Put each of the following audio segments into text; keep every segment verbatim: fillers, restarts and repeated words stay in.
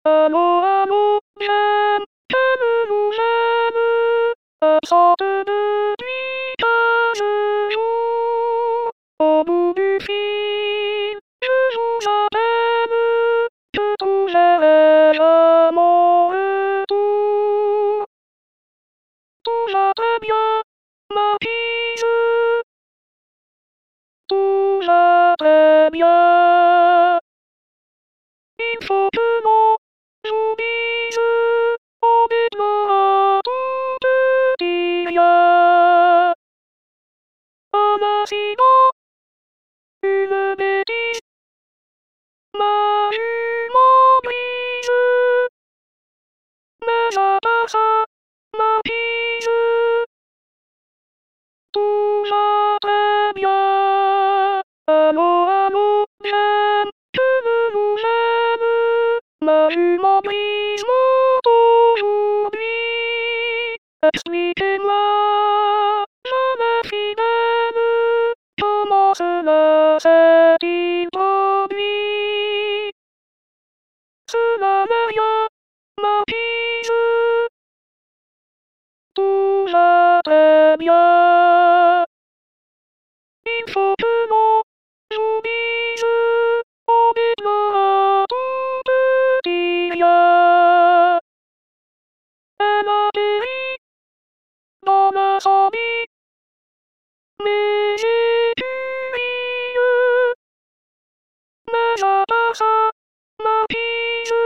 Allô, allô, j'aime, j'aime, vous j'aime, absente depuis quinze jours. Au bout du fil, je vous appelle, que tout gère à mon retour. Tout va très bien, ma fille, tout va très bien. Il faut que l'on j'oublie en déplorant tout petit rien. Un incident, une bêtise, ma jument brise. Mais à part ça, ma fille, tout va très bien. Allô, allô, j'aime, je vous j'aime, ma jument brise aujourd'hui. Expliquez-moi, jamais fidèle, comment cela s'est-il produit? Cela n'est rien, ma fille, tout va très bien. Il faut que l'on j'oublie en déplorant tout petit rien. Elle atterrit dans l'incendie, mais écuries. Mais à part ça, ma fille,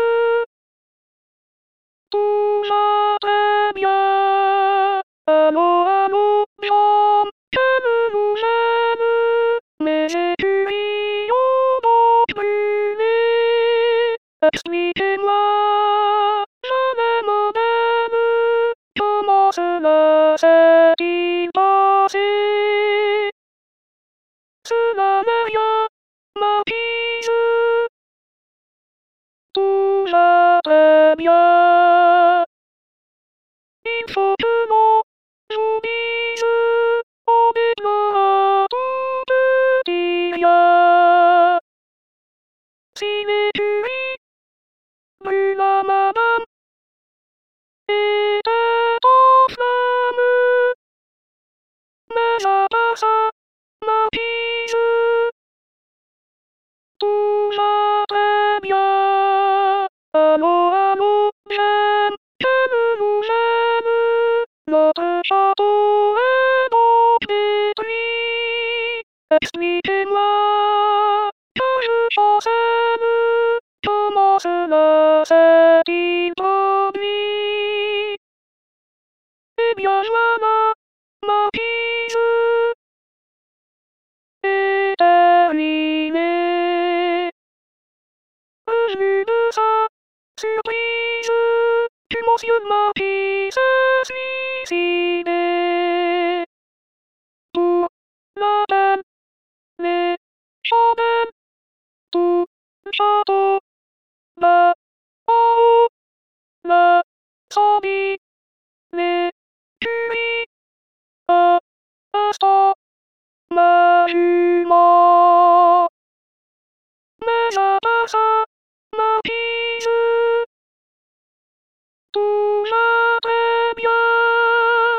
tout va très bien. Allô, allô, j'aime, j'aime, j'aime, mes écuries ont donc brûlé. Expliquez-moi, jamais modèle, comment cela s'est-il passé? Cela n'est rien, ma fille, tout va très bien. Il faut que l'on j'oublie en déplorant tout petit rien. Si l'écurie brûle à madame était en flammes, mais à part ça, ma fille, tout va très bien. Allô, allô, j'aime, j'aime, vous j'aime, notre château est donc détruit. Expliquez-moi, que je chancelle, comment cela s'est-il produit? Eh bien voilà, ma fille est terminée. Revenu de sa surprise, tu mentionnes ma fille s'est suicidée. Pour la peine, les chandelles, tout le château, là, en haut, là, l'incendie, les curies, un instant, ma vue.